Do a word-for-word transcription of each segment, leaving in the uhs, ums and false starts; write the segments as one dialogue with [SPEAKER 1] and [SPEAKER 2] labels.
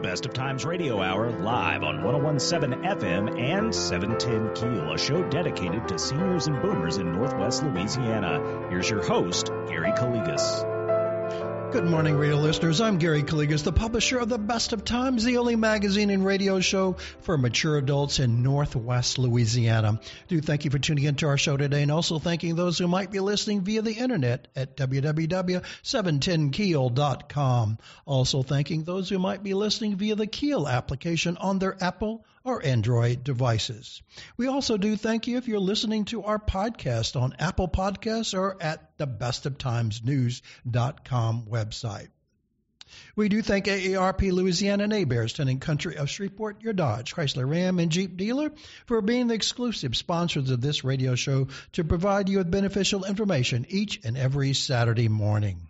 [SPEAKER 1] Best of Times Radio Hour, live on one oh one point seven F M and seven ten Keel, a show dedicated to seniors and boomers in Northwest Louisiana. Here's your host, Gary Calligas.
[SPEAKER 2] Good morning, radio listeners. I'm Gary Calligas, the publisher of the Best of Times, the only magazine and radio show for mature adults in Northwest Louisiana. I do thank you for tuning into our show today, and also thanking those who might be listening via the internet at w w w dot seven ten keel dot com. Also thanking those who might be listening via the Keel application on their Apple or Android devices. We also do thank you if you're listening to our podcast on Apple Podcasts or at the best of times news dot com website. We do thank A A R P Louisiana and Heberts, Town and Country of Shreveport, your Dodge, Chrysler, Ram, and Jeep dealer, for being the exclusive sponsors of this radio show to provide you with beneficial information each and every Saturday morning.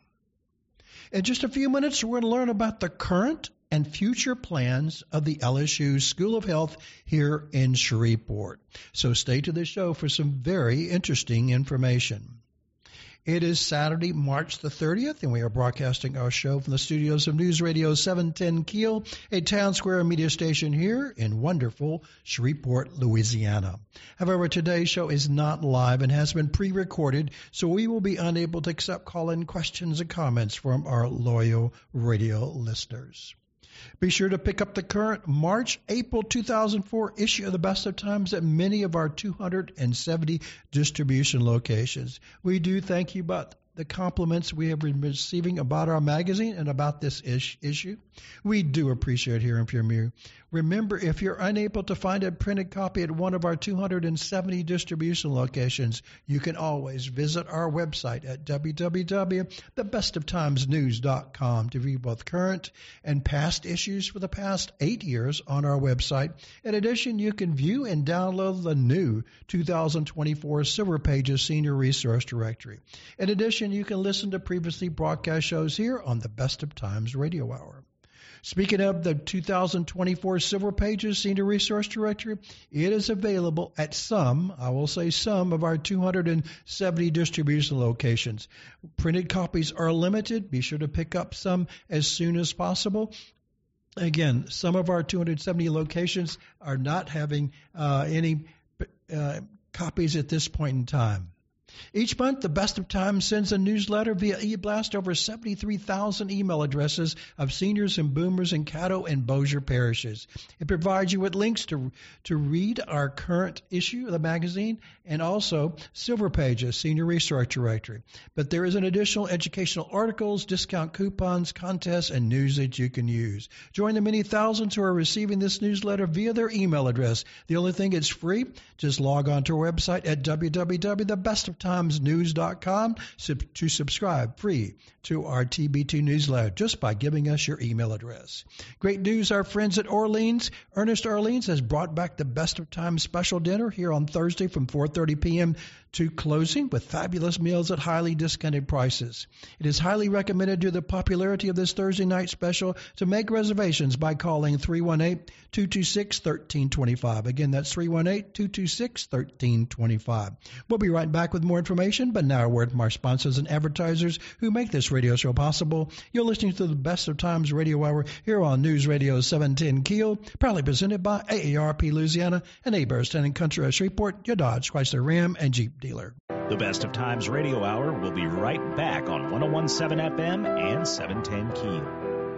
[SPEAKER 2] In just a few minutes, we're going to learn about the current and future plans of the L S U School of Health here in Shreveport. So stay to the show for some very interesting information. It is Saturday, March the thirtieth, and we are broadcasting our show from the studios of News Radio seven ten Keel, a town square media station here in wonderful Shreveport, Louisiana. However, today's show is not live and has been pre-recorded, so we will be unable to accept call-in questions and comments from our loyal radio listeners. Be sure to pick up the current March April two thousand four issue of the Best of Times at many of our two hundred seventy distribution locations. We do thank you about the compliments we have been receiving about our magazine and about this ish- issue. We do appreciate hearing from you. Remember, if you're unable to find a printed copy at one of our two hundred seventy distribution locations, you can always visit our website at w w w dot the best of times news dot com to view both current and past issues for the past eight years on our website. In addition, you can view and download the new two thousand twenty-four Silver Pages Senior Resource Directory. In addition, you can listen to previously broadcast shows here on the Best of Times Radio Hour. Speaking of the two thousand twenty-four Silver Pages Senior Resource Directory, it is available at some, I will say some, of our two hundred seventy distribution locations. Printed copies are limited. Be sure to pick up some as soon as possible. Again, some of our two hundred seventy locations are not having uh, any uh, copies at this point in time. Each month, the Best of Times sends a newsletter via e-blast over seventy-three thousand email addresses of seniors and boomers in Caddo and Bossier parishes. It provides you with links to to read our current issue of the magazine and also Silver Pages, Senior Resource Directory. But there is an additional educational articles, discount coupons, contests, and news that you can use. Join the many thousands who are receiving this newsletter via their email address. The only thing is free. Just log on to our website at w w w dot the best of times news dot com to subscribe free to our T B T newsletter just by giving us your email address. Great news, our friends at Orleans. Ernest Orleans has brought back the Best of Times special dinner here on Thursday from four thirty p.m. to closing with fabulous meals at highly discounted prices. It is highly recommended due to the popularity of this Thursday night special to make reservations by calling three one eight, two two six, one three two five. Again, that's three one eight, two two six, one three two five. We'll be right back with more information, but now a word from our sponsors and advertisers who make this radio show possible. You're listening to the Best of Times Radio Hour here on News Radio seven ten Keel, proudly presented by A A R P Louisiana and Heberts, Town and Country of Shreveport, your Dodge, Chrysler, Ram, and Jeep dealer.
[SPEAKER 1] The Best of Times Radio Hour will be right back on one oh one point seven F M and seven ten Keel.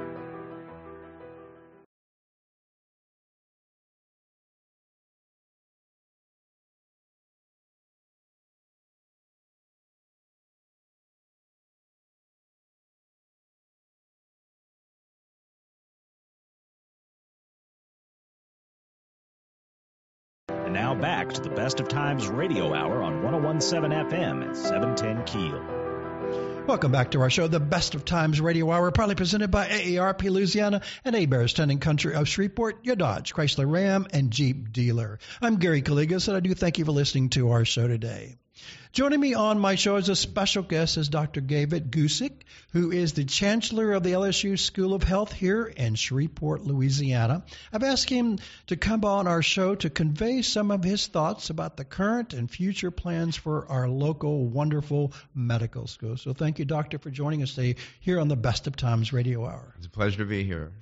[SPEAKER 1] And now back to the Best of Times Radio Hour on one oh one point seven F M and seven ten Keel.
[SPEAKER 2] Welcome back to our show, the Best of Times Radio Hour, proudly presented by A A R P Louisiana and Heberts, Town and Country of Shreveport, your Dodge, Chrysler, Ram, and Jeep dealer. I'm Gary Calligas, and I do thank you for listening to our show today. Joining me on my show as a special guest is Doctor David Gusick, who is the Chancellor of the L S U School of Health here in Shreveport, Louisiana. I've asked him to come on our show to convey some of his thoughts about the current and future plans for our local wonderful medical school. So thank you, Doctor, for joining us today here on the Best of Times Radio Hour.
[SPEAKER 3] It's a pleasure to be here.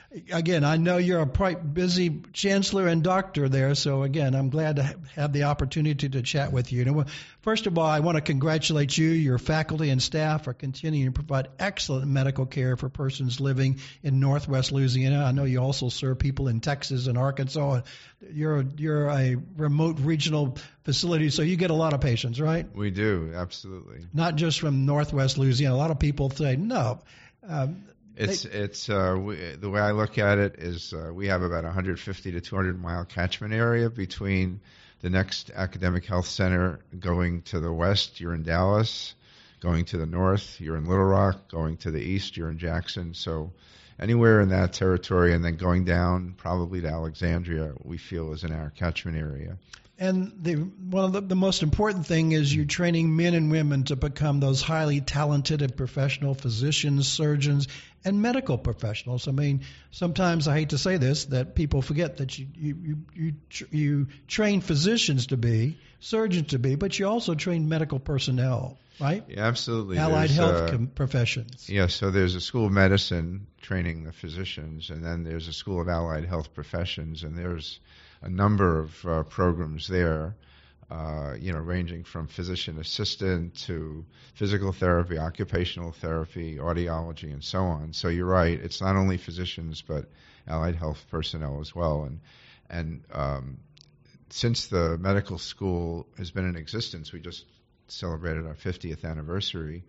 [SPEAKER 2] again, I know you're a quite busy chancellor and doctor there, so again, I'm glad to ha- have the opportunity to chat with you. You know, first of all, I want to congratulate you, your faculty and staff for continuing to provide excellent medical care for persons living in Northwest Louisiana. I know you also serve people in Texas and Arkansas. You're you're a remote regional facility, so you get a lot of patients, right?
[SPEAKER 3] We do, absolutely.
[SPEAKER 2] Not just from Northwest Louisiana. A lot of people say no. Um,
[SPEAKER 3] It's it's uh, we, the way I look at it is uh, we have about one hundred fifty to two hundred mile catchment area between the next academic health center going to the west. You're in Dallas, going to the north. You're in Little Rock, going to the east. You're in Jackson. So anywhere in that territory, and then going down probably to Alexandria, we feel is in our catchment area.
[SPEAKER 2] And the one of the, the most important thing is you're training men and women to become those highly talented and professional physicians, surgeons, and medical professionals. I mean, sometimes I hate to say this, that people forget that you you you you, tr- you train physicians to be, surgeons to be, but you also train medical personnel, right?
[SPEAKER 3] Yeah, absolutely.
[SPEAKER 2] Allied
[SPEAKER 3] There's,
[SPEAKER 2] health
[SPEAKER 3] uh,
[SPEAKER 2] com- professions.
[SPEAKER 3] Yeah, so there's a school of medicine training the physicians, and then there's a school of allied health professions, and there's a number of uh, programs there, uh, you know, ranging from physician assistant to physical therapy, occupational therapy, audiology, and so on. So you're right; it's not only physicians but allied health personnel as well. And and um, since the medical school has been in existence, we just celebrated our fiftieth anniversary.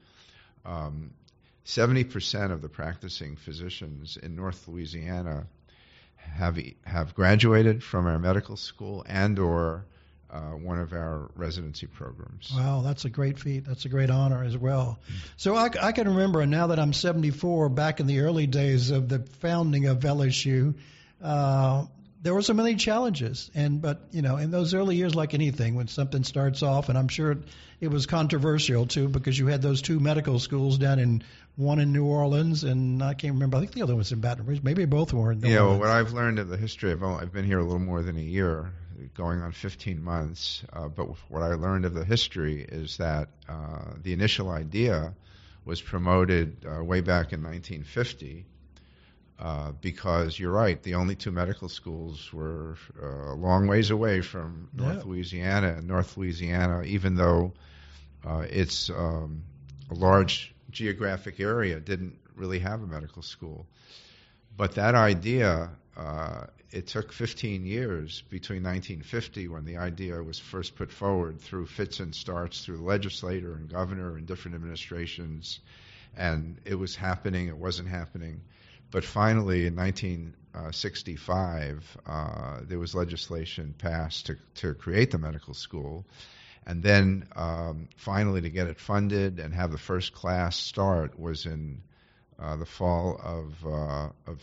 [SPEAKER 3] Um, seventy percent of the practicing physicians in North Louisiana have have graduated from our medical school and or uh, one of our residency programs.
[SPEAKER 2] Wow, that's a great feat. That's a great honor as well. So I, I can remember, and now that I'm seventy-four, back in the early days of the founding of L S U, uh, there were so many challenges. And but you know, in those early years, like anything, when something starts off, and I'm sure it, it was controversial too, because you had those two medical schools down in one in New Orleans, and I can't remember. I think the other was in Baton Rouge. Maybe both were in New
[SPEAKER 3] yeah,
[SPEAKER 2] Orleans.
[SPEAKER 3] well, what I've learned of the history, I've, only, I've been here a little more than a year, going on fifteen months. Uh, but what I learned of the history is that uh, the initial idea was promoted uh, way back in nineteen fifty. Uh, because you're right, the only two medical schools were uh, a long ways away from North
[SPEAKER 2] Yeah.
[SPEAKER 3] Louisiana. And North Louisiana, even though uh, it's um, a large geographic area, didn't really have a medical school. But that idea, uh, it took fifteen years between nineteen fifty, when the idea was first put forward, through fits and starts through the legislator and governor and different administrations, and it was happening, it wasn't happening. But finally, in nineteen sixty-five, uh, there was legislation passed to, to create the medical school. And then um, finally, to get it funded and have the first class start was in uh, the fall of uh, of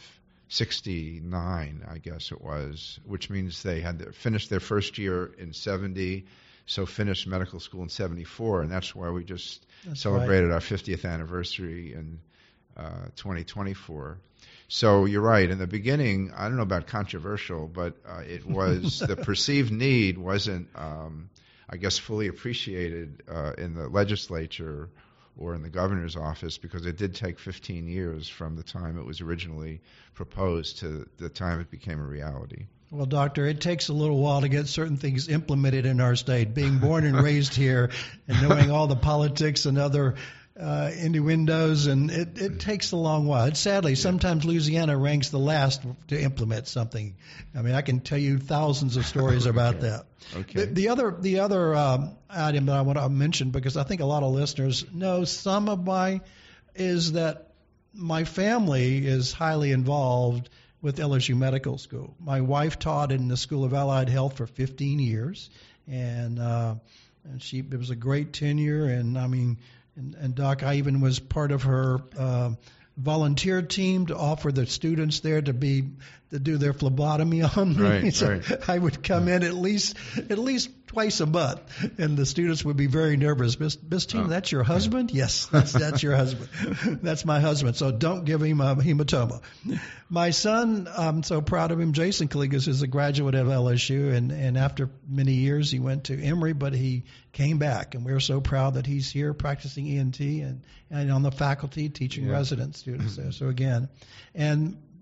[SPEAKER 3] sixty-nine, I guess it was, which means they had to finish their first year in seventy, so finished medical school in seventy-four, and that's why we just
[SPEAKER 2] That's
[SPEAKER 3] celebrated
[SPEAKER 2] right.
[SPEAKER 3] our fiftieth anniversary in uh, twenty twenty-four. So you're right. In the beginning, I don't know about controversial, but uh, it was the perceived need wasn't, um, I guess, fully appreciated uh, in the legislature or in the governor's office, because it did take fifteen years from the time it was originally proposed to the time it became a reality.
[SPEAKER 2] Well, Doctor, it takes a little while to get certain things implemented in our state. Being born and raised here and knowing all the politics and other uh, innuendos, and it, it takes a long while. It, sadly, yeah. Sometimes Louisiana ranks the last to implement something. I mean, I can tell you thousands of stories about
[SPEAKER 3] okay.
[SPEAKER 2] that.
[SPEAKER 3] Okay.
[SPEAKER 2] The, the other, the other um, item that I want to mention, because I think a lot of listeners know some of my, is that my family is highly involved with L S U Medical School. My wife taught in the School of Allied Health for fifteen years, and uh, and she it was a great tenure. And I mean, and, and Doc, I even was part of her uh, volunteer team to offer the students there to be to do their phlebotomy on me.
[SPEAKER 3] Right,
[SPEAKER 2] so
[SPEAKER 3] right.
[SPEAKER 2] I would come in at least at least twice a month, and the students would be very nervous. Miss Miss Tina,
[SPEAKER 3] Oh.
[SPEAKER 2] that's your husband? Yes, that's that's your husband. That's my husband. So don't give him a hematoma. My son, I'm so proud of him. Jason Kaligas is a graduate of L S U, and and after many years he went to Emory, but he came back, and we're so proud that he's here practicing E N T and and on the faculty teaching
[SPEAKER 3] Yeah.
[SPEAKER 2] resident students there. So again, and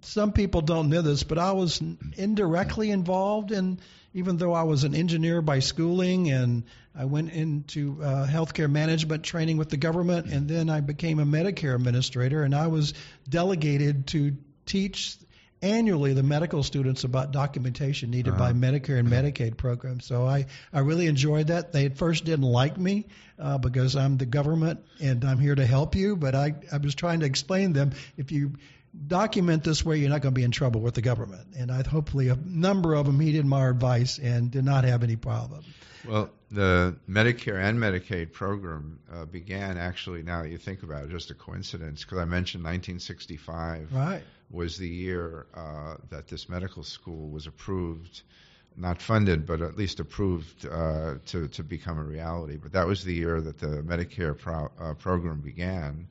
[SPEAKER 2] some people don't know this, but I was indirectly involved in, even though I was an engineer by schooling, and I went into uh, healthcare management training with the government, and then I became a Medicare administrator, and I was delegated to teach annually the medical students about documentation needed uh-huh. by Medicare and Medicaid programs. So I, I really enjoyed that. They at first didn't like me uh, because I'm the government and I'm here to help you, but I, I was trying to explain to them, if you document this way, you're not going to be in trouble with the government. And I hopefully a number of them heeded my advice and did not have any problem.
[SPEAKER 3] Well, the Medicare and Medicaid program uh, began actually, now that you think about it, just a coincidence, because I mentioned nineteen sixty-five
[SPEAKER 2] right.
[SPEAKER 3] was the year uh, that this medical school was approved, not funded, but at least approved uh, to, to become a reality. But that was the year that the Medicare pro- uh, program began.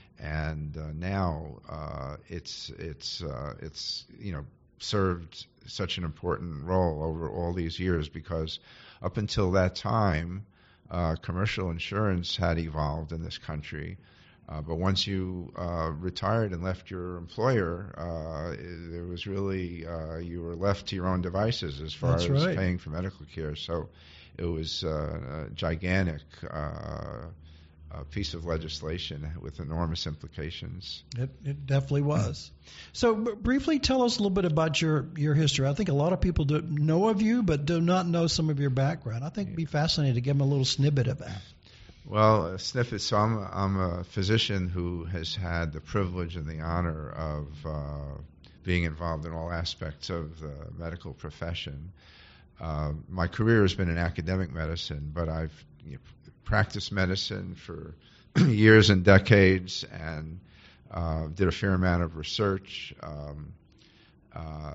[SPEAKER 3] And uh, now uh, it's, it's, uh, it's, you know, served such an important role over all these years, because up until that time, uh, commercial insurance had evolved in this country. Uh, but once you uh, retired and left your employer, uh, there was really, uh, you were left to your own devices as far
[SPEAKER 2] That's
[SPEAKER 3] as
[SPEAKER 2] right.
[SPEAKER 3] paying for medical care. So it was uh, a gigantic uh, a piece of legislation with enormous implications.
[SPEAKER 2] It, it definitely was. So b- briefly tell us a little bit about your, your history. I think a lot of people do know of you, but do not know some of your background. I think it'd be fascinating to give them a little snippet of that.
[SPEAKER 3] Well, a snippet. So I'm, I'm a physician who has had the privilege and the honor of uh, being involved in all aspects of the medical profession. Uh, my career has been in academic medicine, but I've you know, practiced medicine for years and decades, and uh, did a fair amount of research, um, uh,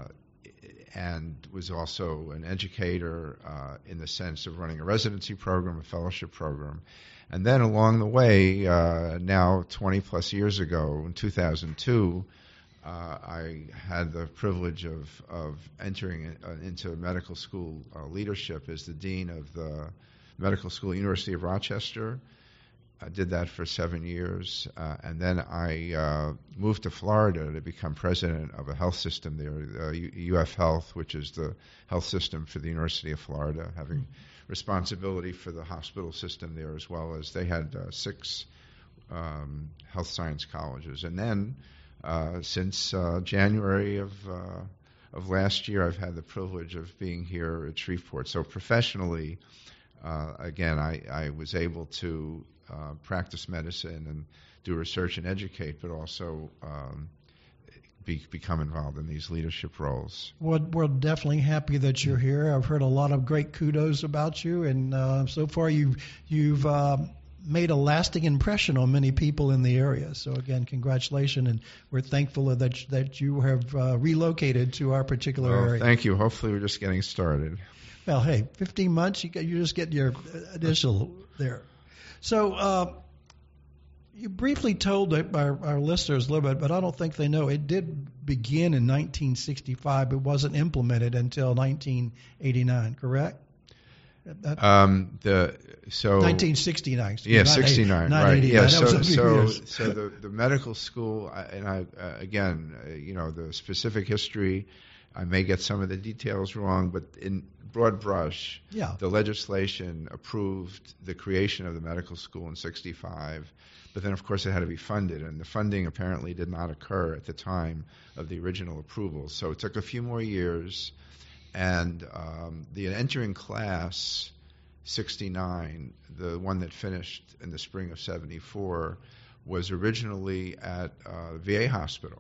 [SPEAKER 3] and was also an educator uh, in the sense of running a residency program, a fellowship program. And then along the way, uh, now twenty plus years ago, in two thousand two, uh, I had the privilege of, of entering uh, into medical school uh, leadership as the dean of the medical school, University of Rochester. I did that for seven years, uh, and then I uh, moved to Florida to become president of a health system there, uh, U F Health, which is the health system for the University of Florida, having mm-hmm. responsibility for the hospital system there, as well as they had uh, six um, health science colleges. And then, uh, since uh, January of uh, of last year, I've had the privilege of being here at Shreveport. So professionally, uh, again, I, I was able to Uh, practice medicine and do research and educate, but also um, be, become involved in these leadership roles.
[SPEAKER 2] Well, we're definitely happy that you're here. I've heard a lot of great kudos about you, and uh, so far you've you've uh, made a lasting impression on many people in the area. So again, congratulations, and we're thankful that that you have uh, relocated to our particular
[SPEAKER 3] well,
[SPEAKER 2] area.
[SPEAKER 3] Thank you. Hopefully, we're just getting started.
[SPEAKER 2] Well, hey, fifteen months, you you just get your initial there. So uh, you briefly told our, our listeners a little bit, but I don't think they know. It did begin in nineteen sixty-five. It wasn't implemented until nineteen eighty-nine, correct? That,
[SPEAKER 3] um, the so
[SPEAKER 2] nineteen sixty-nine.
[SPEAKER 3] Yeah, sixty-nine. Right. Yeah. So so so the, the medical school, and I uh, again, uh, you know, the specific history, I may get some of the details wrong, but in broad brush,
[SPEAKER 2] yeah.
[SPEAKER 3] the legislation approved the creation of the medical school in sixty-five, but then, of course, it had to be funded, and the funding apparently did not occur at the time of the original approval. So it took a few more years, and um, the entering class, sixty-nine, the one that finished in the spring of seventy-four, was originally at uh, V A hospital.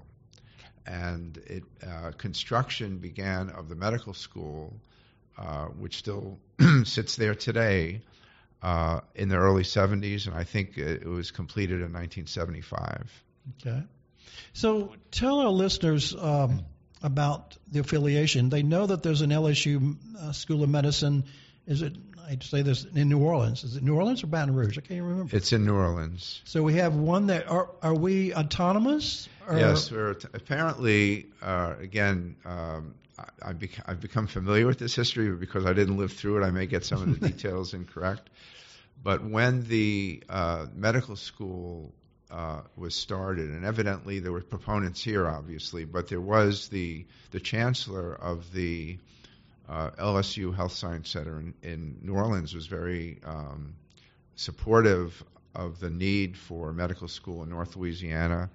[SPEAKER 3] And it, uh, construction began of the medical school, uh, which still sits there today, uh, in the early seventies, and I think it, it was completed in nineteen seventy-five.
[SPEAKER 2] Okay. So tell our listeners um, about the affiliation. They know that there's an L S U uh, School of Medicine. Is it, I'd say this, in New Orleans. Is it New Orleans or Baton Rouge? I can't remember.
[SPEAKER 3] It's in New Orleans.
[SPEAKER 2] So we have one that, are, are we autonomous? Or?
[SPEAKER 3] Yes, we're t- apparently, uh, again, um, I, I've, bec- I've become familiar with this history, but because I didn't live through it, I may get some of the details incorrect. But when the uh, medical school uh, was started, and evidently there were proponents here, obviously, but there was the the chancellor of the uh, L S U Health Science Center in, in New Orleans was very um, supportive of the need for medical school in North Louisiana,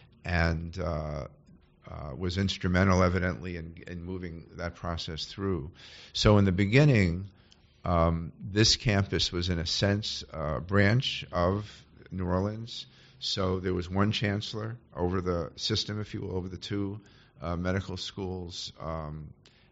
[SPEAKER 3] and uh, uh, was instrumental, evidently, in, in moving that process through. So in the beginning, um, this campus was, in a sense, a branch of New Orleans. So there was one chancellor over the system, if you will, over the two uh, medical schools, um,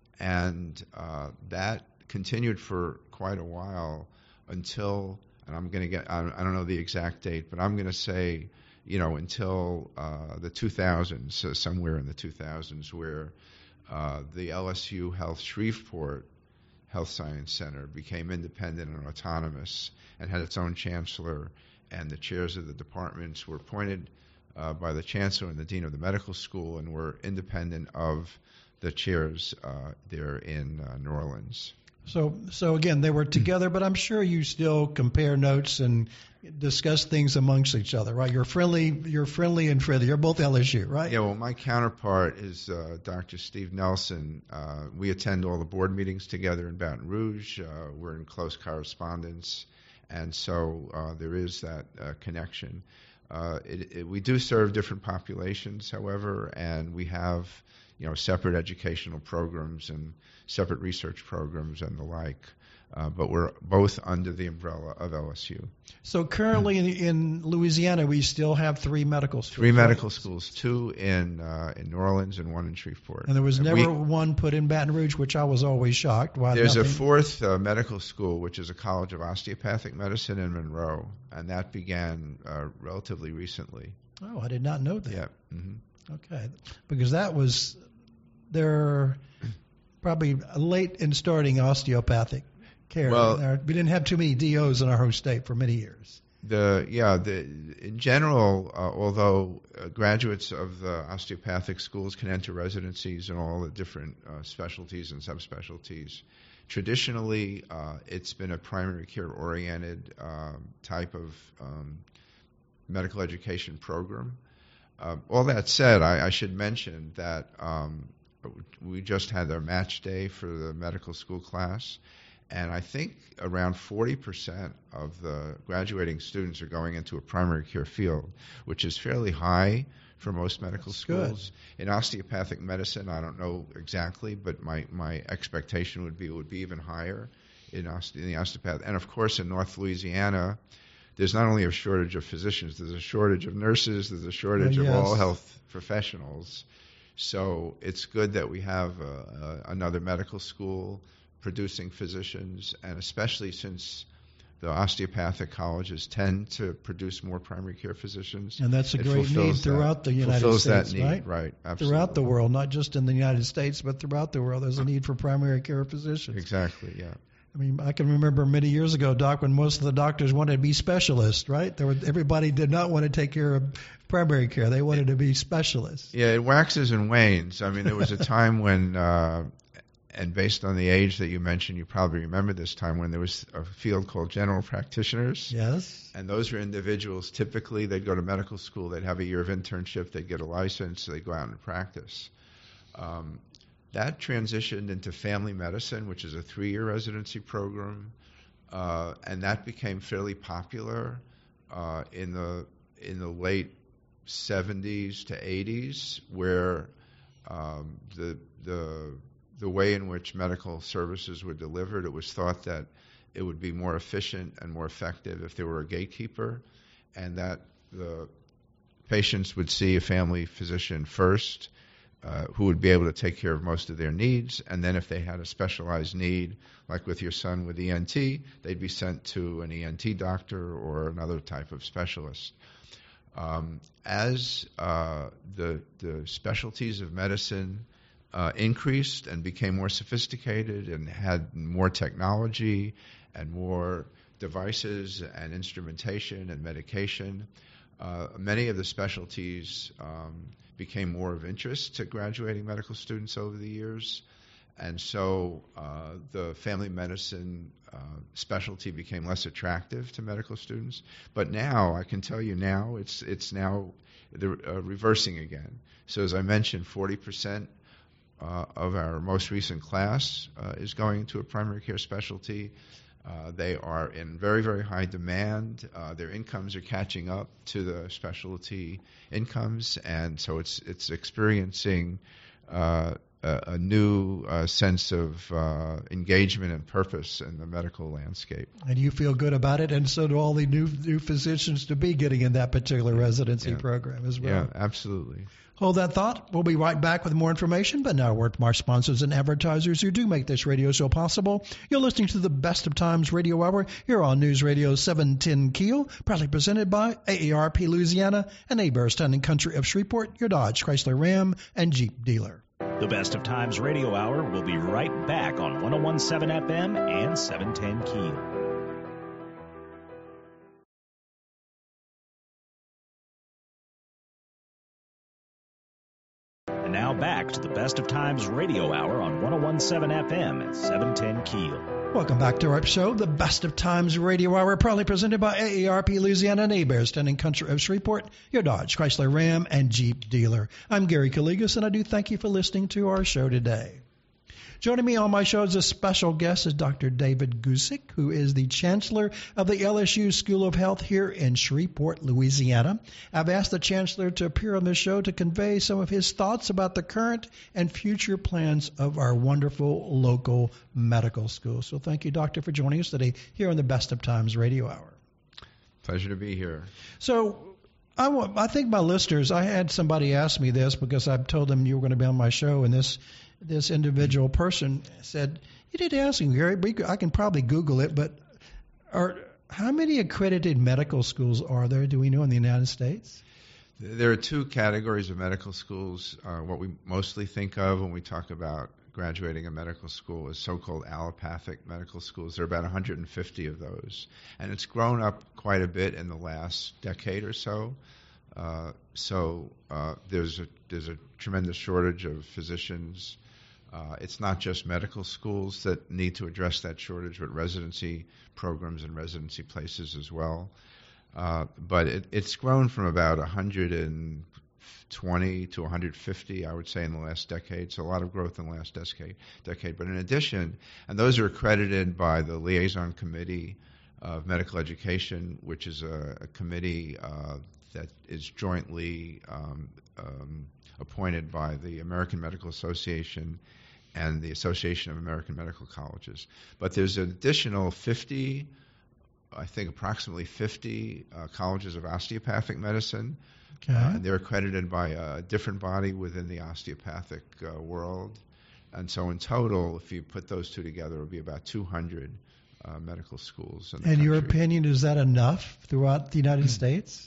[SPEAKER 3] and uh, that continued for quite a while until, and I'm going to get, I, I don't know the exact date, but I'm going to say, you know, until uh, the two thousands, so somewhere in the two thousands, where uh, the L S U Health Shreveport Health Science Center became independent and autonomous and had its own chancellor, and the chairs of the departments were appointed uh, by the chancellor and the dean of the medical school and were independent of the chairs uh, there in uh, New Orleans.
[SPEAKER 2] So, so again, they were together, but I'm sure you still compare notes and discuss things amongst each other, right? You're friendly, you're friendly and friendly. You're both L S U, right?
[SPEAKER 3] Yeah. Well, my counterpart is uh, Doctor Steve Nelson. Uh, we attend all the board meetings together in Baton Rouge. Uh, we're in close correspondence, and so uh, there is that uh, connection. Uh, it, it, we do serve different populations, however, and we have, you know, separate educational programs and separate research programs and the like. Uh, but we're both under the umbrella of L S U.
[SPEAKER 2] So currently in, in Louisiana, we still have three medical schools.
[SPEAKER 3] Three
[SPEAKER 2] right?
[SPEAKER 3] medical schools, two in uh, in New Orleans and one in Shreveport.
[SPEAKER 2] And there was never
[SPEAKER 3] we,
[SPEAKER 2] one put in Baton Rouge, which I was always shocked. Why
[SPEAKER 3] there's
[SPEAKER 2] nothing?
[SPEAKER 3] a fourth uh, medical school, which is a college of osteopathic medicine in Monroe, and that began uh, relatively recently.
[SPEAKER 2] Oh, I did not know that.
[SPEAKER 3] Yeah. Mm-hmm.
[SPEAKER 2] Okay, because that was they're probably late in starting osteopathic care.
[SPEAKER 3] Well,
[SPEAKER 2] we didn't have too many D Os in our home state for many years.
[SPEAKER 3] The yeah, the in general, uh, although uh, graduates of the osteopathic schools can enter residencies in all the different uh, specialties and subspecialties, traditionally uh, it's been a primary care oriented um, type of um, medical education program. Uh, all that said, I, I should mention that um, we just had our match day for the medical school class. And I think around forty percent of the graduating students are going into a primary care field, which is fairly high for most medical
[SPEAKER 2] That's
[SPEAKER 3] schools. Good. In osteopathic medicine, I don't know exactly, but my, my expectation would be it would be even higher in, oste- in the osteopath. And, of course, in North Louisiana, there's not only a shortage of physicians, there's a shortage of nurses, there's a shortage
[SPEAKER 2] well, yes.
[SPEAKER 3] of all health professionals. So it's good that we have uh, uh, another medical school producing physicians, and especially since the osteopathic colleges tend to produce more primary care physicians.
[SPEAKER 2] And that's a great need throughout
[SPEAKER 3] that,
[SPEAKER 2] the United
[SPEAKER 3] fulfills
[SPEAKER 2] States,
[SPEAKER 3] that need,
[SPEAKER 2] right?
[SPEAKER 3] Right, absolutely.
[SPEAKER 2] Throughout the world, not just in the United States, but throughout the world, there's a need for primary care physicians.
[SPEAKER 3] Exactly, yeah.
[SPEAKER 2] I mean, I can remember many years ago, Doc, when most of the doctors wanted to be specialists, right? There were, everybody did not want to take care of primary care. They wanted to be specialists.
[SPEAKER 3] Yeah, it waxes and wanes. I mean, there was a time when, uh, and based on the age that you mentioned, you probably remember this time when there was a field called general practitioners.
[SPEAKER 2] Yes.
[SPEAKER 3] And those were individuals, typically, they'd go to medical school, they'd have a year of internship, they'd get a license, they'd go out and practice. Um, That transitioned into family medicine, which is a three-year residency program, uh, and that became fairly popular uh, in the in the late seventies to eighties, where um, the the the way in which medical services were delivered, it was thought that it would be more efficient and more effective if there were a gatekeeper, and that the patients would see a family physician first, Uh, who would be able to take care of most of their needs, and then if they had a specialized need, like with your son with E N T, they'd be sent to an E N T doctor or another type of specialist. Um, as uh, the the specialties of medicine uh, increased and became more sophisticated and had more technology and more devices and instrumentation and medication, uh, many of the specialties um, became more of interest to graduating medical students over the years. and so uh, the family medicine uh, specialty became less attractive to medical students. But now, I can tell you now, it's it's now the, uh, reversing again. So as I mentioned, forty percent uh, of our most recent class uh, is going to a primary care specialty. Uh, they are in very, very high demand. Uh, their incomes are catching up to the specialty incomes, and so it's it's experiencing uh, a, a new uh, sense of uh, engagement and purpose in the medical landscape.
[SPEAKER 2] And you feel good about it, and so do all the new new physicians to be getting in that particular residency
[SPEAKER 3] yeah.
[SPEAKER 2] program as well.
[SPEAKER 3] Yeah, absolutely.
[SPEAKER 2] Hold that thought. We'll be right back with more information, but now a word from our sponsors and advertisers who do make this radio show possible. You're listening to the Best of Times Radio Hour here on News Radio seven ten Keel, proudly presented by A A R P Louisiana and Hebert's Town and Country of Shreveport, your Dodge, Chrysler, Ram, and Jeep dealer.
[SPEAKER 1] The Best of Times Radio Hour will be right back on one oh one point seven F M and seven ten Keel. Now back to the Best of Times Radio Hour on one oh one point seven F M and seven ten Keel.
[SPEAKER 2] Welcome back to our show, the Best of Times Radio Hour, proudly presented by A A R P Louisiana and Hebert's Town and Country of Shreveport, your Dodge, Chrysler, Ram, and Jeep dealer. I'm Gary Calligas, and I do thank you for listening to our show today. Joining me on my show as a special guest is Doctor David Guzik, who is the Chancellor of the L S U School of Health here in Shreveport, Louisiana. I've asked the Chancellor to appear on the show to convey some of his thoughts about the current and future plans of our wonderful local medical school. So thank you, Doctor, for joining us today here on the Best of Times Radio Hour.
[SPEAKER 3] Pleasure to be here.
[SPEAKER 2] So I, want, I think my listeners, I had somebody ask me this because I told them you were going to be on my show, and this this individual person said, you did ask him, Gary, I can probably Google it, but are how many accredited medical schools are there, do we know, in the United States?
[SPEAKER 3] There are two categories of medical schools. Uh, what we mostly think of when we talk about graduating a medical school is so-called allopathic medical schools. There are about one hundred fifty of those, and it's grown up quite a bit in the last decade or so. Uh, so uh, there's a there's a tremendous shortage of physicians. Uh, it's not just medical schools that need to address that shortage, but residency programs and residency places as well. Uh, but it, it's grown from about one hundred twenty to one hundred fifty, I would say, in the last decade. So a lot of growth in the last decade. decade. But in addition, and those are accredited by the Liaison Committee of Medical Education, which is a, a committee uh, that is jointly um, um, appointed by the American Medical Association and the Association of American Medical Colleges. But there's an additional fifty, I think approximately fifty uh, colleges of osteopathic medicine.
[SPEAKER 2] Okay.
[SPEAKER 3] Uh, and they're accredited by a different body within the osteopathic uh, world. And so in total, if you put those two together, it would be about two hundred uh, medical schools in the
[SPEAKER 2] And
[SPEAKER 3] country.
[SPEAKER 2] your opinion, is that enough throughout the United States?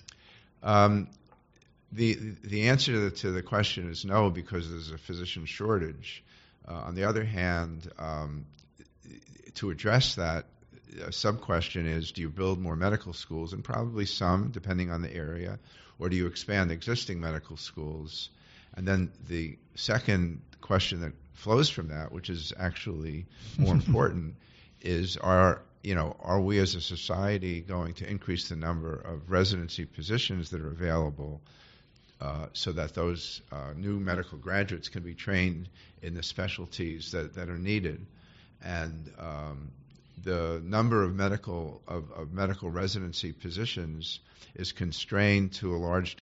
[SPEAKER 3] Um, the the answer to the, to the question is no, because there's a physician shortage. Uh, on the other hand, um, to address that, a sub-question is, do you build more medical schools? And probably some, depending on the area. Or do you expand existing medical schools? And then the second question that flows from that, which is actually more important, is are you know are we as a society going to increase the number of residency positions that are available uh, so that those uh, new medical graduates can be trained in the specialties that, that are needed? And um, the number of medical of, of medical residency positions is constrained to a large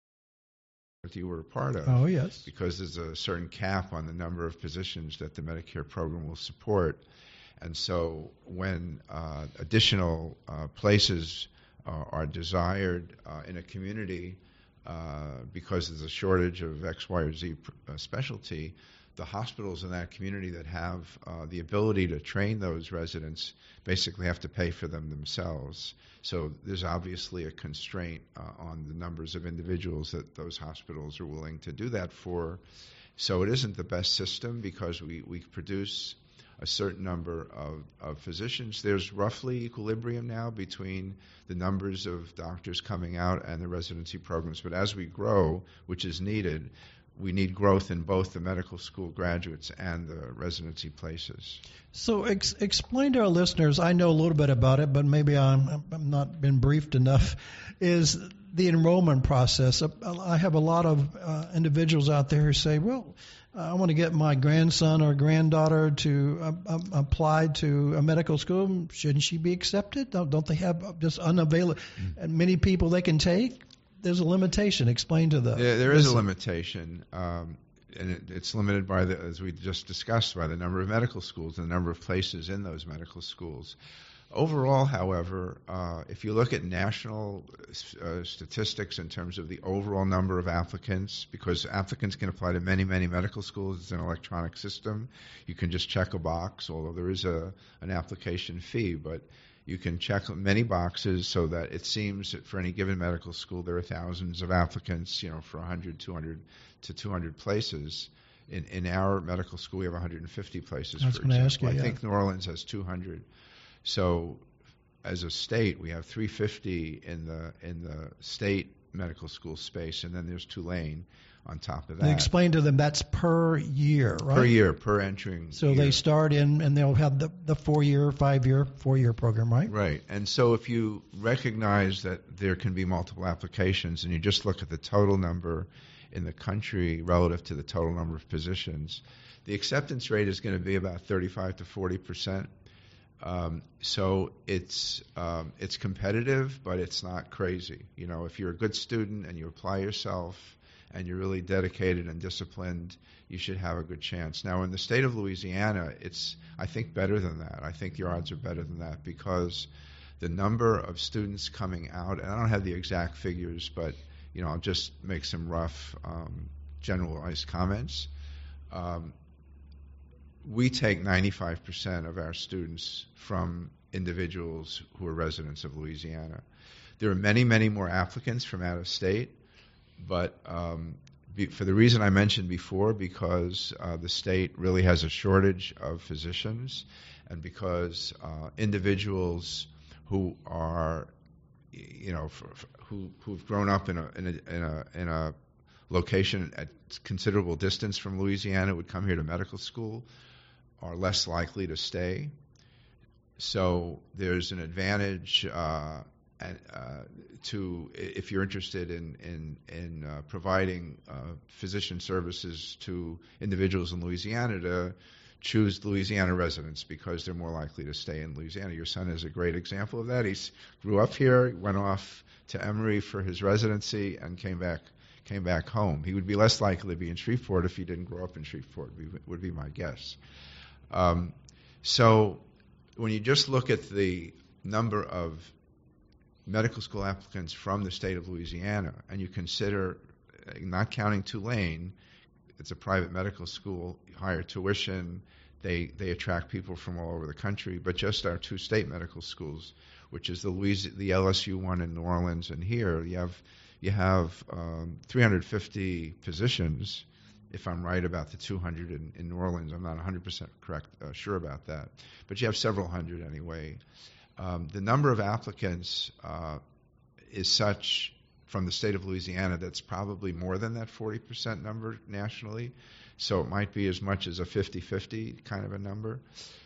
[SPEAKER 3] that you were a part of.
[SPEAKER 2] Oh, yes.
[SPEAKER 3] Because there's a certain cap on the number of positions that the Medicare program will support. And so when uh, additional uh, places uh, are desired uh, in a community uh, because there's a shortage of X, Y, or Z uh, specialty, the hospitals in that community that have uh, the ability to train those residents basically have to pay for them themselves. So there's obviously a constraint uh, on the numbers of individuals that those hospitals are willing to do that for. So it isn't the best system because we, we produce a certain number of, of physicians. There's roughly equilibrium now between the numbers of doctors coming out and the residency programs. But as we grow, which is needed, we need growth in both the medical school graduates and the residency places.
[SPEAKER 2] So ex- explain to our listeners, I know a little bit about it, but maybe I'm, I'm not been briefed enough, is the enrollment process. I have a lot of uh, individuals out there who say, well, I want to get my grandson or granddaughter to uh, uh, apply to a medical school. Shouldn't she be accepted? Don't, don't they have just unavailable, mm. many people they can take? There's a limitation. Explain to the
[SPEAKER 3] There, there is a limitation, um, and it, it's limited by the, as we just discussed, by the number of medical schools and the number of places in those medical schools. Overall, however, uh, if you look at national uh, statistics in terms of the overall number of applicants, because applicants can apply to many, many medical schools, it's an electronic system. You can just check a box, although there is a an application fee, but you can check many boxes so that it seems that for any given medical school there are thousands of applicants, you know, for one hundred, two hundred to two hundred places. In, in our medical school, we have one hundred fifty places,
[SPEAKER 2] I was
[SPEAKER 3] for
[SPEAKER 2] going to
[SPEAKER 3] example.
[SPEAKER 2] ask you,
[SPEAKER 3] I
[SPEAKER 2] yeah.
[SPEAKER 3] think New Orleans has two hundred. So as a state, we have three hundred fifty in the in the state medical school space, and then there's Tulane on top of that.
[SPEAKER 2] And explain to them that's per year, right?
[SPEAKER 3] Per year, per entering
[SPEAKER 2] So
[SPEAKER 3] year.
[SPEAKER 2] they start in, and they'll have the, the four-year, five-year, four-year program, right?
[SPEAKER 3] Right. And so if you recognize that there can be multiple applications, and you just look at the total number in the country relative to the total number of positions, the acceptance rate is going to be about thirty-five to forty percent. Um, so it's um, it's competitive, but it's not crazy. You know, if you're a good student and you apply yourself and you're really dedicated and disciplined, you should have a good chance. Now, in the state of Louisiana, it's, I think, better than that. I think your odds are better than that because the number of students coming out, and I don't have the exact figures, but, you know, I'll just make some rough um, generalized comments. Um, we take ninety-five percent of our students from individuals who are residents of Louisiana. There are many, many more applicants from out of state, but um, be, for the reason I mentioned before, because uh, the state really has a shortage of physicians, and because uh, individuals who are, you know, for, for, who who've grown up in a in a in a, in a location at considerable distance from Louisiana would come here to medical school are less likely to stay. So there's an advantage uh, and, uh, to if you're interested in in, in uh, providing uh, physician services to individuals in Louisiana to choose Louisiana residents because they're more likely to stay in Louisiana. Your son is a great example of that. He grew up here, went off to Emory for his residency, and came back came back home. He would be less likely to be in Shreveport if he didn't grow up in Shreveport, would be my guess. Um, so when you just look at the number of medical school applicants from the state of Louisiana, and you consider, not counting Tulane, it's a private medical school, higher tuition, they they attract people from all over the country, but just our two state medical schools, which is the Louis, the L S U one in New Orleans and here, you have you have um, three hundred fifty positions. If I'm right about the two hundred in, in New Orleans, I'm not one hundred percent correct, uh, sure about that. But you have several hundred anyway. Um, the number of applicants uh, is such from the state of Louisiana that's probably more than that forty percent number nationally. So it might be as much as a fifty-fifty kind of a number.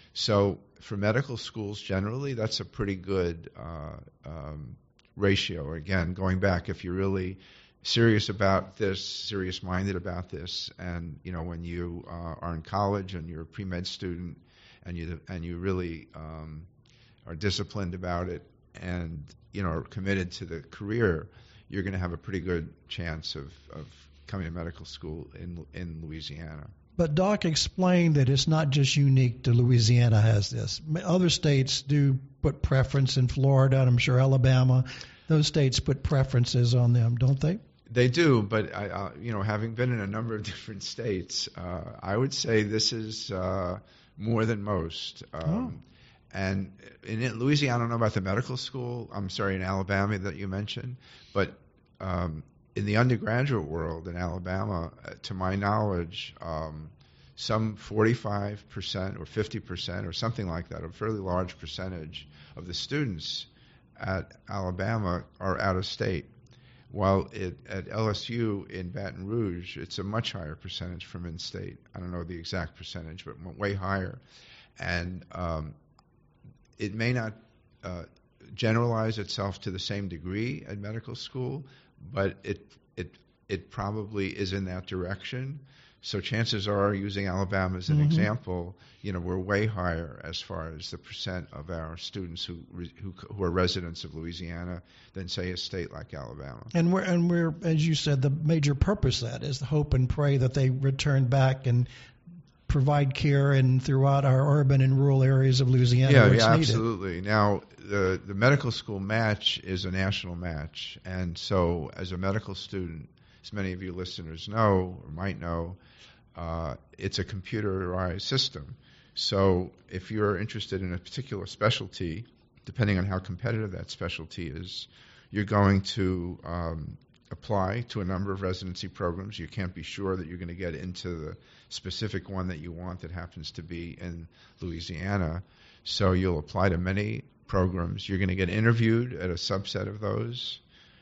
[SPEAKER 3] So for medical schools generally, that's a pretty good uh, um, ratio. Again, going back, if you're really serious about this, serious-minded about this, and you know when you uh, are in college and you're a pre-med student, and you and you really um, are disciplined about it, and you know are committed to the career, you're going to have a pretty good chance of, of coming to medical school in in Louisiana.
[SPEAKER 2] But Doc explained that it's not just unique to Louisiana has this. Other states do put preference in Florida, and I'm sure Alabama. Those states put preferences on them, don't they?
[SPEAKER 3] They do, but I, uh, you know, having been in a number of different states, uh, I would say this is uh, more than most. Um, oh. And in Louisiana, I don't know about the medical school. I'm sorry, in Alabama that you mentioned, but um, in the undergraduate world in Alabama, uh, to my knowledge, um, some forty-five percent or fifty percent or something like that, a fairly large percentage of the students at Alabama are out of state. while it, at L S U in Baton Rouge, it's a much higher percentage from in-state. I don't know the exact percentage, but way higher. And um, it may not uh, generalize itself to the same degree at medical school, but it it it probably is in that direction. So chances are, using Alabama as an mm-hmm. example, you know, we're way higher as far as the percent of our students who who, who are residents of Louisiana than, say, a state like Alabama.
[SPEAKER 2] And we're and we're as you said, the major purpose of that is to hope and pray that they return back and provide care and throughout our urban and rural areas of Louisiana.
[SPEAKER 3] Yeah,
[SPEAKER 2] where it's
[SPEAKER 3] yeah,
[SPEAKER 2] needed.
[SPEAKER 3] absolutely. Now, the the medical school match is a national match, and so as a medical student, as many of you listeners know or might know, uh, it's a computerized system. So if you're interested in a particular specialty, depending on how competitive that specialty is, you're going to um, apply to a number of residency programs. You can't be sure that you're going to get into the specific one that you want that happens to be in Louisiana. So you'll apply to many programs. You're going to get interviewed at a subset of those.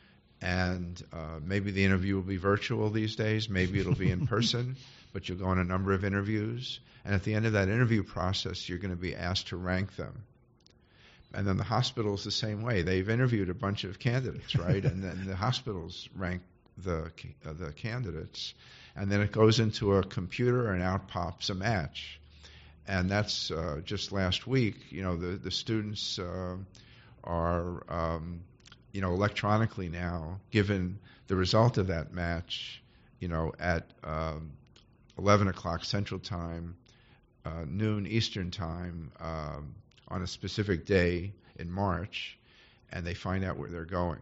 [SPEAKER 3] And uh, maybe the interview will be virtual these days. Maybe it'll be in person, but you'll go on a number of interviews. And at the end of that interview process, you're going to be asked to rank them. And then the hospital's the same way. They've interviewed a bunch of candidates, right? And then the hospitals rank the uh, the candidates. And then it goes into a computer, and out pops a match. And that's uh, just last week. You know, the, the students uh, are... Um, you know, electronically now, given the result of that match, you know, at um, eleven o'clock Central Time, uh, noon Eastern Time, um, on a specific day in March, and they find out where they're going.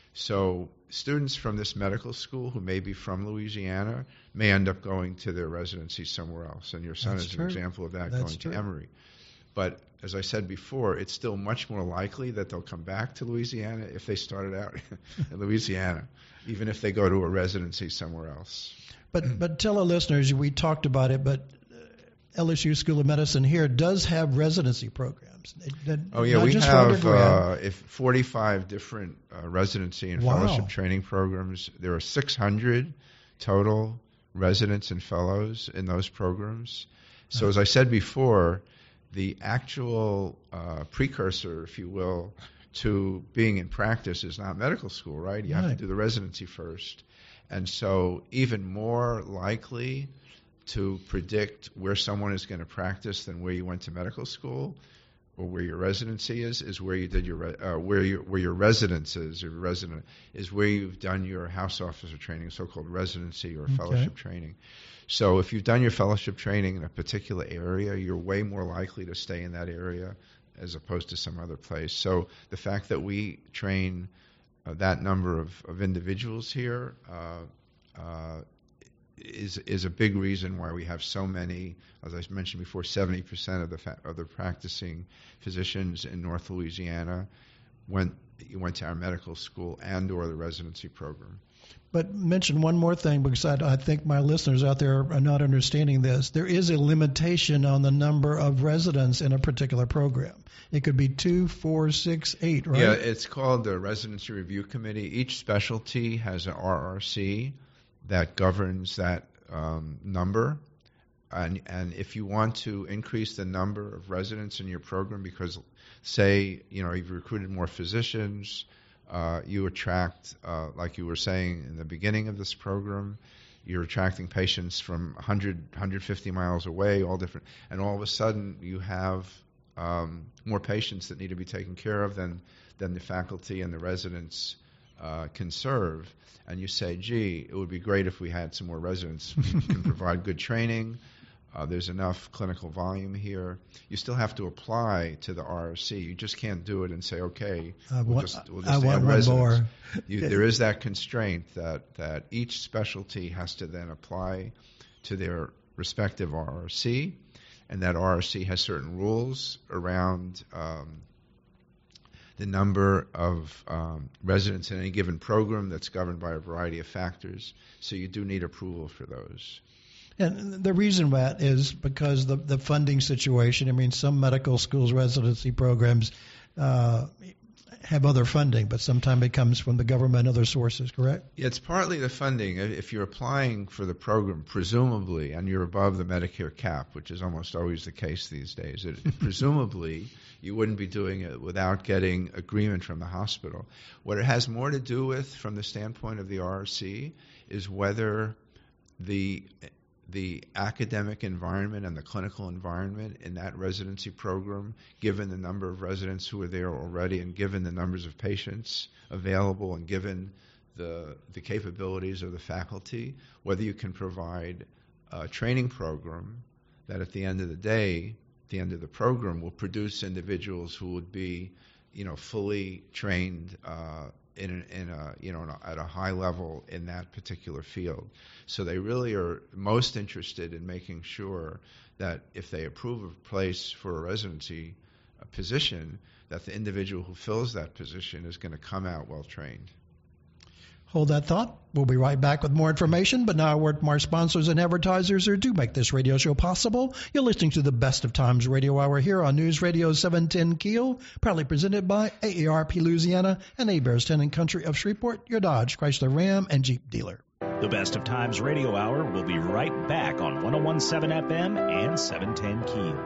[SPEAKER 3] So students from this medical school who may be from Louisiana may end up going to their residency somewhere else, and your son
[SPEAKER 2] That's
[SPEAKER 3] is
[SPEAKER 2] true.
[SPEAKER 3] an example of that,
[SPEAKER 2] That's
[SPEAKER 3] going
[SPEAKER 2] true.
[SPEAKER 3] to Emory. But as I said before, it's still much more likely that they'll come back to Louisiana if they started out in Louisiana, even if they go to a residency somewhere else.
[SPEAKER 2] But but tell our listeners, we talked about it, but L S U School of Medicine here does have residency programs. It, that,
[SPEAKER 3] Oh yeah,
[SPEAKER 2] not
[SPEAKER 3] we
[SPEAKER 2] just for
[SPEAKER 3] have
[SPEAKER 2] undergrad.
[SPEAKER 3] uh, if forty-five different uh, residency and
[SPEAKER 2] Wow.
[SPEAKER 3] fellowship training programs. There are six hundred total residents and fellows in those programs. So
[SPEAKER 2] Uh-huh.
[SPEAKER 3] as I said before, the actual uh, precursor, if you will, to being in practice is not medical school, right? You have
[SPEAKER 2] Right.
[SPEAKER 3] to do the residency first. And so even more likely to predict where someone is going to practice than where you went to medical school or where your residency is, is where you did your re- uh, where your where your residence is or resident is where you've done your house officer training, so-called residency or
[SPEAKER 2] Okay.
[SPEAKER 3] fellowship training. So if you've done your fellowship training in a particular area, you're way more likely to stay in that area as opposed to some other place. So the fact that we train uh, that number of, of individuals here uh, uh, is is a big reason why we have so many. As I mentioned before, seventy percent of the fa- of the practicing physicians in North Louisiana went went to our medical school and or the residency program.
[SPEAKER 2] But mention one more thing, because I, I think my listeners out there are not understanding this. There is a limitation on the number of residents in a particular program. It could be two, four, six, eight, right?
[SPEAKER 3] Yeah, it's called the Residency Review Committee. Each specialty has an R R C that governs that um, number. And, and if you want to increase the number of residents in your program because, say, you know, you've recruited more physicians, uh, you attract, uh, like you were saying in the beginning of this program, you're attracting patients from one hundred, one hundred fifty miles away, all different, and all of a sudden you have um, more patients that need to be taken care of than, than the faculty and the residents uh, can serve. And you say, gee, it would be great if we had some more residents who can provide good training. Uh, there's enough clinical volume here. You still have to apply to the R R C. You just can't do it and say, okay,
[SPEAKER 2] I
[SPEAKER 3] we'll
[SPEAKER 2] want,
[SPEAKER 3] just, we'll
[SPEAKER 2] I
[SPEAKER 3] just
[SPEAKER 2] want
[SPEAKER 3] add
[SPEAKER 2] one
[SPEAKER 3] residents.
[SPEAKER 2] more.
[SPEAKER 3] You, there is that constraint that, that each specialty has to then apply to their respective R R C, and that R R C has certain rules around um, the number of um, residents in any given program that's governed by a variety of factors. So you do need approval for those.
[SPEAKER 2] And the reason that is because the the funding situation. I mean, some medical schools residency programs, uh, have other funding, but sometimes it comes from the government and other sources, correct?
[SPEAKER 3] It's partly the funding. If you're applying for the program, presumably, and you're above the Medicare cap, which is almost always the case these days, it, presumably you wouldn't be doing it without getting agreement from the hospital. What it has more to do with, from the standpoint of the R R C, is whether the the academic environment and the clinical environment in that residency program, given the number of residents who are there already and given the numbers of patients available and given the the capabilities of the faculty, whether you can provide a training program that at the end of the day, at the end of the program, will produce individuals who would be, you know, fully trained uh, in a, in a you know at a high level in that particular field. So they really are most interested in making sure that if they approve a place for a residency a position, that the individual who fills that position is going to come out well trained.
[SPEAKER 2] Hold that thought. We'll be right back with more information, but now a word from our sponsors and advertisers who do make this radio show possible. You're listening to the Best of Times Radio Hour here on News Radio seven ten Keel, proudly presented by A A R P Louisiana and Hebert's Town and Country of Shreveport, your Dodge, Chrysler, Ram, and Jeep dealer.
[SPEAKER 1] The Best of Times Radio Hour will be right back on one oh one point seven F M and seven ten Keel.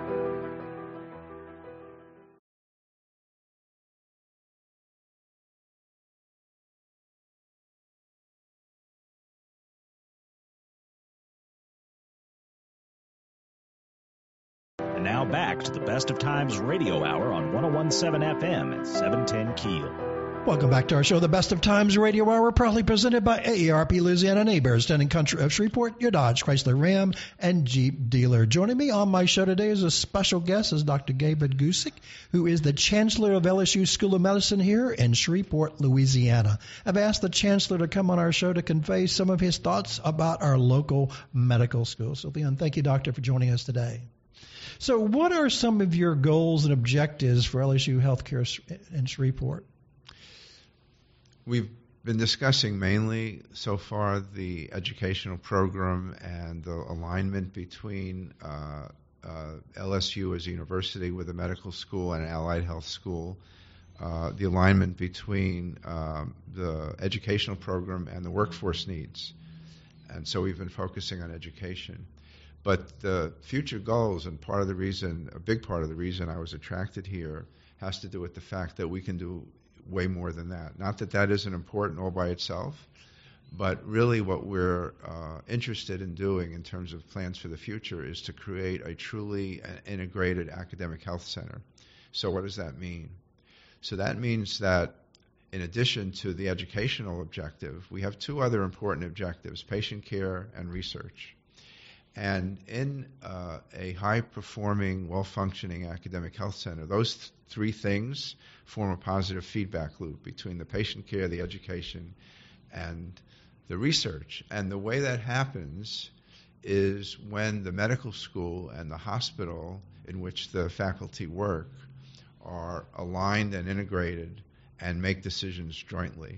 [SPEAKER 1] And now back to the Best of Times Radio Hour on one oh one point seven F M and seven ten Keel.
[SPEAKER 2] Welcome back to our show, the Best of Times Radio Hour, proudly presented by A A R P Louisiana and Hebert's Town and Country of Shreveport, your Dodge, Chrysler, Ram, and Jeep dealer. Joining me on my show today as a special guest is Doctor David Gusick, who is the Chancellor of L S U School of Medicine here in Shreveport, Louisiana. I've asked the Chancellor to come on our show to convey some of his thoughts about our local medical school. So, Leon, thank you, Doctor, for joining us today. So what are some of your goals and objectives for L S U Healthcare in Shreveport?
[SPEAKER 3] We've been discussing mainly so far the educational program and the alignment between uh, uh, L S U as a university with a medical school and an allied health school, uh, the alignment between um, the educational program and the workforce needs. And so we've been focusing on education. But the future goals, and part of the reason, a big part of the reason I was attracted here, has to do with the fact that we can do way more than that. Not that that isn't important all by itself, but really what we're uh, interested in doing in terms of plans for the future is to create a truly integrated academic health center. So what does that mean? So that means that in addition to the educational objective, we have two other important objectives, patient care and research. And in uh, a high-performing, well-functioning academic health center, those th- three things form a positive feedback loop between the patient care, the education, and the research. And the way that happens is when the medical school and the hospital in which the faculty work are aligned and integrated and make decisions jointly.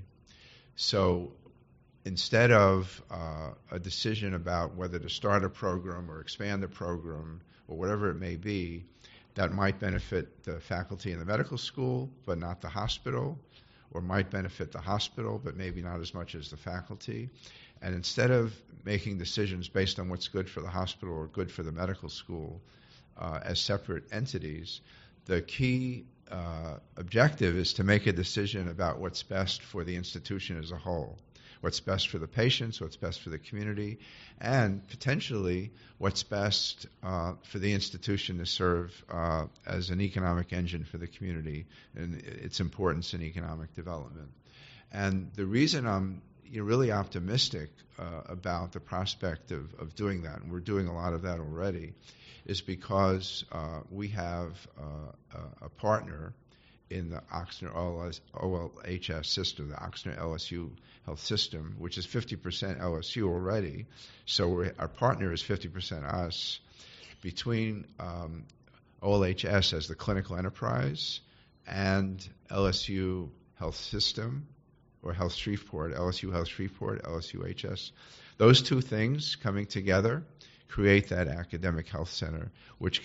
[SPEAKER 3] So instead of uh, a decision about whether to start a program or expand a program or whatever it may be, that might benefit the faculty in the medical school but not the hospital, or might benefit the hospital but maybe not as much as the faculty. And instead of making decisions based on what's good for the hospital or good for the medical school uh, as separate entities, the key uh, objective is to make a decision about what's best for the institution as a whole. What's best for the patients, what's best for the community, and potentially what's best uh, for the institution to serve uh, as an economic engine for the community and its importance in economic development. And the reason I'm you know, really optimistic uh, about the prospect of, of doing that, and we're doing a lot of that already, is because uh, we have uh, a, a partner in the Oxnard O L H S system, the Oxnard L S U Health System, which is fifty percent L S U already. So we're, our partner is fifty percent us. Between um, O L H S as the clinical enterprise and L S U Health System, or Health Shreveport, L S U Health Shreveport, L S U H S, those two things coming together create that academic health center, which can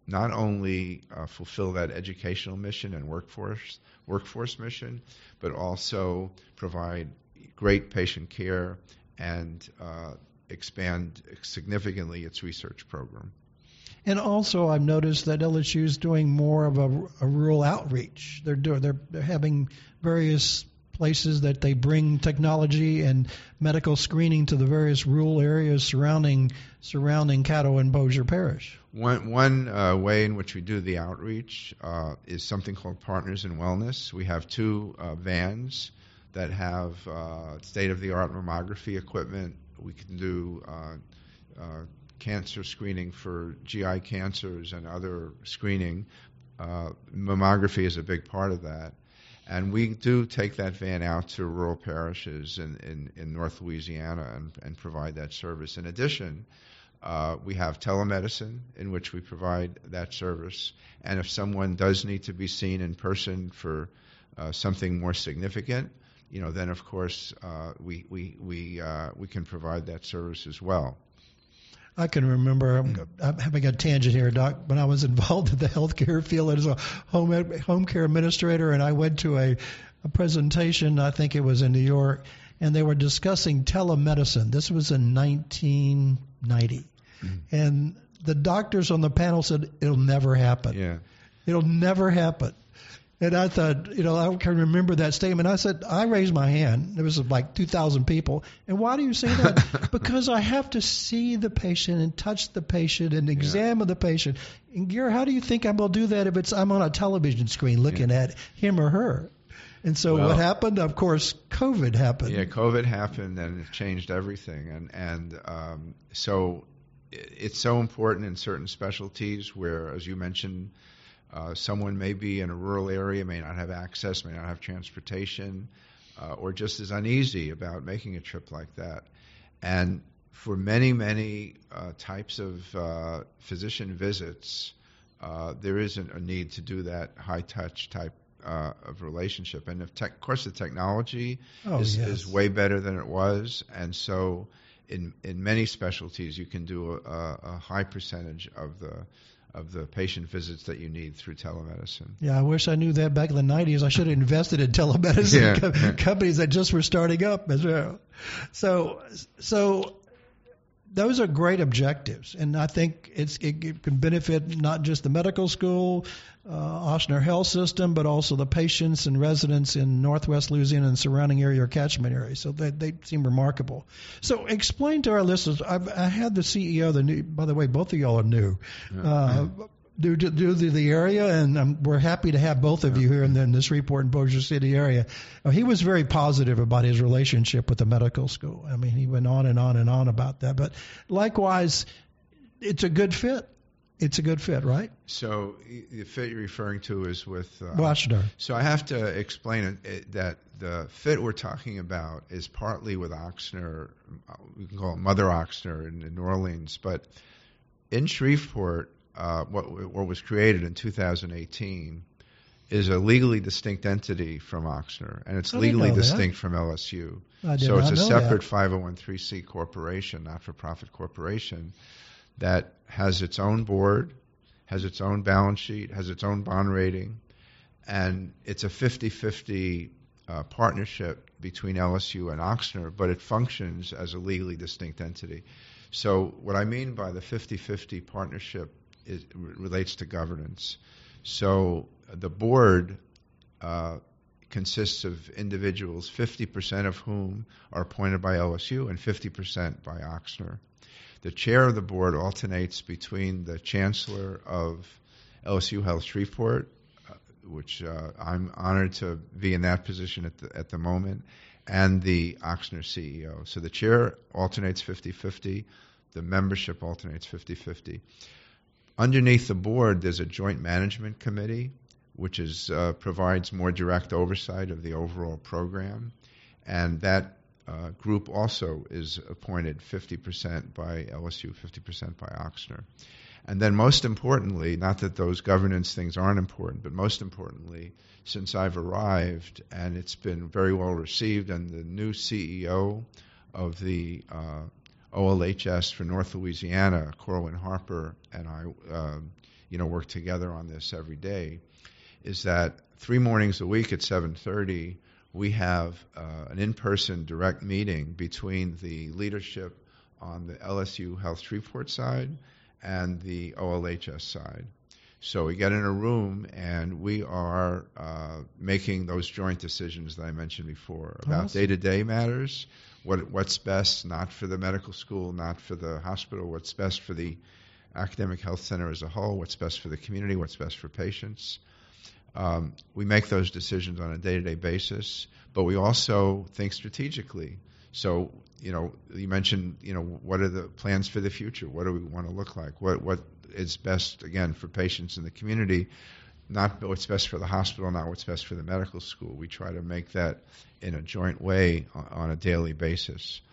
[SPEAKER 3] not only uh, fulfill that educational mission and workforce workforce mission, but also provide great patient care and uh, expand significantly its research program.
[SPEAKER 2] And also, I've noticed that L S U is doing more of a, a rural outreach. They're doing, they're, they're having various places that they bring technology and medical screening to the various rural areas surrounding surrounding Caddo and Bossier Parish.
[SPEAKER 3] One one uh, way in which we do the outreach uh, is something called Partners in Wellness. We have two uh, vans that have uh, state-of-the-art mammography equipment. We can do uh, uh, cancer screening for G I cancers and other screening. Uh, mammography is a big part of that. And we do take that van out to rural parishes in, in, in North Louisiana and, and provide that service. In addition, uh, we have telemedicine in which we provide that service. And if someone does need to be seen in person for uh, something more significant, you know, then of course uh, we we we uh, we can provide that service as well.
[SPEAKER 2] I can remember, I'm, I'm having a tangent here, Doc, when I was involved in the healthcare field as a home home care administrator, and I went to a, a presentation, I think it was in New York, and they were discussing telemedicine. This was in nineteen ninety. Mm-hmm. And the doctors on the panel said, it'll never happen.
[SPEAKER 3] Yeah.
[SPEAKER 2] It'll never happen. And I thought, you know, I can remember that statement. I said, I raised my hand. There was like two thousand people. And why do you say that? Because I have to see the patient and touch the patient and examine yeah. the patient. And Gary, how do you think I'm going to do that if it's I'm on a television screen looking yeah. at him or her? And so well, what happened? Of course, COVID happened.
[SPEAKER 3] Yeah, COVID happened and it changed everything. And, and um, so it's so important in certain specialties where, as you mentioned, Uh, someone may be in a rural area, may not have access, may not have transportation, uh, or just is uneasy about making a trip like that. And for many, many uh, types of uh, physician visits, uh, there isn't a need to do that high-touch type uh, of relationship. And of, te- of course, the technology
[SPEAKER 2] oh,
[SPEAKER 3] is,
[SPEAKER 2] yes.
[SPEAKER 3] is way better than it was. And so in, in many specialties, you can do a, a high percentage of the of the patient visits that you need through telemedicine.
[SPEAKER 2] Yeah, I wish I knew that back in the nineties. I should have invested in telemedicine
[SPEAKER 3] yeah.
[SPEAKER 2] co- companies that just were starting up as well. So, so those are great objectives, and I think it's it, it can benefit not just the medical school, uh, Ochsner Health System, but also the patients and residents in Northwest Louisiana and surrounding area or catchment area. So they they seem remarkable. So explain to our listeners. I've, I had the C E O. The new, by the way, both of y'all are new. Uh, do do, do the, the area, and um, we're happy to have both of you here in, the, in this Shreveport and Bossier City area. Uh, he was very positive about his relationship with the medical school. I mean, he went on and on and on about that. But likewise, it's a good fit. It's a good fit, right?
[SPEAKER 3] So the fit you're referring to is with uh,
[SPEAKER 2] Ochsner.
[SPEAKER 3] So I have to explain it, it, that the fit we're talking about is partly with Ochsner. We can call it Mother Ochsner in, in New Orleans, but in Shreveport, uh, what, what was created in two thousand eighteen is a legally distinct entity from Ochsner, and it's legally distinct from L S U.
[SPEAKER 2] I did
[SPEAKER 3] so
[SPEAKER 2] not
[SPEAKER 3] it's a
[SPEAKER 2] know
[SPEAKER 3] separate
[SPEAKER 2] that.
[SPEAKER 3] five oh one c corporation, not-for-profit corporation, that has its own board, has its own balance sheet, has its own bond rating, and it's a fifty-fifty uh, partnership between L S U and Ochsner, but it functions as a legally distinct entity. So what I mean by the fifty-fifty partnership is, relates to governance. So the board uh, consists of individuals, fifty percent of whom are appointed by L S U and fifty percent by Ochsner. The chair of the board alternates between the chancellor of L S U Health Shreveport, uh, which uh, I'm honored to be in that position at the, at the moment, and the Ochsner C E O. So the chair alternates fifty-fifty, the membership alternates fifty-fifty. Underneath the board, there's a joint management committee, which is uh, provides more direct oversight of the overall program, and that uh, group also is appointed fifty percent by L S U, fifty percent by Ochsner. And then most importantly, not that those governance things aren't important, but most importantly, since I've arrived, and it's been very well received, and the new C E O of the uh, O L H S for North Louisiana, Corwin Harper, and I uh, you know, work together on this every day, is that three mornings a week at seven thirty, we have uh, an in-person direct meeting between the leadership on the L S U Health Shreveport side and the O L H S side. So we get in a room and we are uh, making those joint decisions that I mentioned before about
[SPEAKER 2] awesome.
[SPEAKER 3] day-to-day matters, what what's best, not for the medical school, not for the hospital, what's best for the academic health center as a whole, what's best for the community, what's best for patients. Um, we make those decisions on a day-to-day basis, but we also think strategically. So, you know, you mentioned, you know, what are the plans for the future? What do we want to look like? What what is best, again, for patients in the community, not what's best for the hospital, not what's best for the medical school. We try to make that in a joint way on, on a daily basis.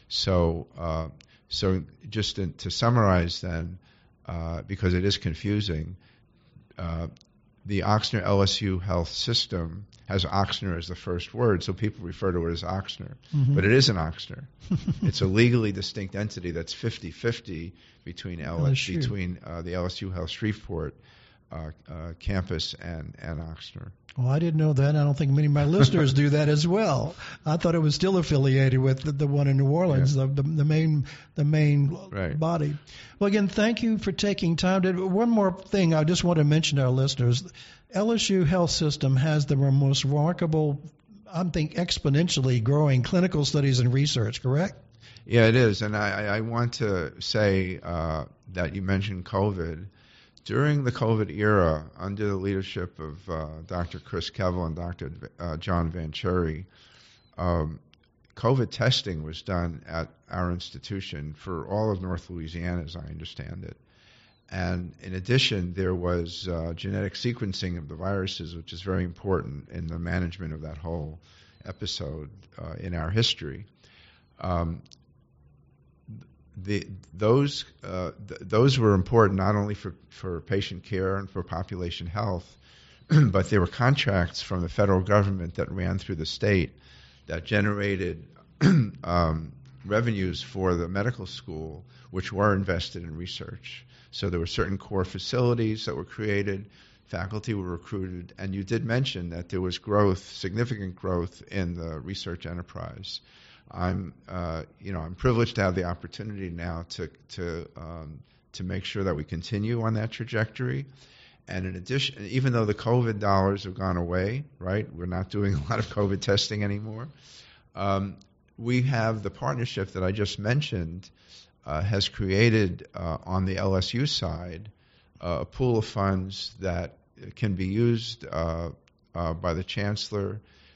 [SPEAKER 3] So, uh, so just in, to summarize then, uh, because it is confusing, uh, the Ochsner L S U Health System has Ochsner as the first word, so people refer to it as Ochsner. Mm-hmm. But it isn't Ochsner. It's a legally distinct entity that's fifty-fifty between L- L S U. between uh, the L S U Health Shreveport uh, uh, campus and, and Ochsner.
[SPEAKER 2] Well, I didn't know that. I don't think many of my listeners do that as well. I thought it was still affiliated with the, the one in New Orleans, yeah. the, the main the main
[SPEAKER 3] right.
[SPEAKER 2] body. Well, again, thank you for taking time. To, one more thing I just want to mention to our listeners. L S U Health System has the most remarkable, I think, exponentially growing clinical studies and research, correct?
[SPEAKER 3] Yeah, it is. And I, I want to say uh, that you mentioned COVID. During the COVID era, under the leadership of uh, Doctor Chris Kevel and Doctor Uh, John Venturi, um, COVID testing was done at our institution for all of North Louisiana, as I understand it. And in addition, there was uh, genetic sequencing of the viruses, which is very important in the management of that whole episode uh, in our history. Um, The, those uh, th- those were important not only for, for patient care and for population health, but there were contracts from the federal government that ran through the state that generated um, revenues for the medical school, which were invested in research. So there were certain core facilities that were created, faculty were recruited, and you did mention that there was growth, significant growth in the research enterprise. I'm, uh, you know, I'm privileged to have the opportunity now to to um, to make sure that we continue on that trajectory. And in addition, even though the COVID dollars have gone away, right, we're not doing a lot of COVID testing anymore. Um, we have the partnership that I just mentioned uh, has created uh, on the L S U side uh, a pool of funds that can be used uh, uh, by the chancellor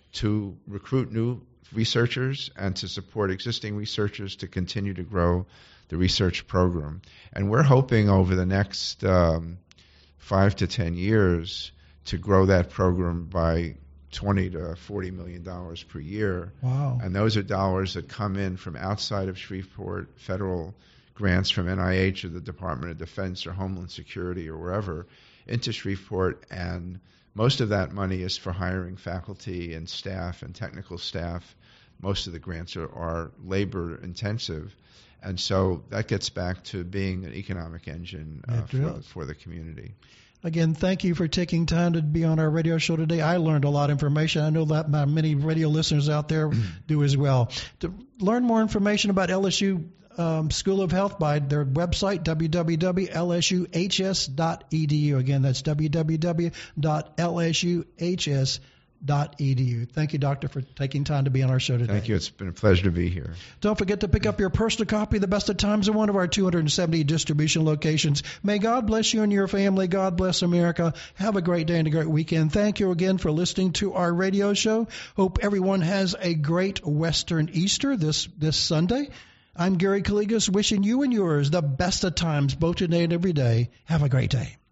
[SPEAKER 3] to recruit new researchers and to support existing researchers to continue to grow the research program. And we're hoping over the next um, five to ten years to grow that program by twenty to forty million dollars per year.
[SPEAKER 2] Wow.
[SPEAKER 3] And those are dollars that come in from outside of Shreveport, federal grants from N I H or the Department of Defense or Homeland Security or wherever into Shreveport, and most of that money is for hiring faculty and staff and technical staff. Most of the grants are, are labor intensive. And so that gets back to being an economic engine uh, for, for the community.
[SPEAKER 2] Again, thank you for taking time to be on our radio show today. I learned a lot of information. I know that my many radio listeners out there do as well. To learn more information about L S U Um, School of Health by their website, w w w dot l s u h s dot e d u. Again, that's w w w dot l s u h s dot e d u. Thank you, Doctor, for taking time to be on our show today.
[SPEAKER 3] Thank you. It's been a pleasure to be here.
[SPEAKER 2] Don't forget to pick up your personal copy of The Best of Times in one of our two hundred seventy distribution locations. May God bless you and your family. God bless America. Have a great day and a great weekend. Thank you again for listening to our radio show. Hope everyone has a great Western Easter this, this Sunday. I'm Gary Calligas, wishing you and yours the best of times, both today and every day. Have a great day.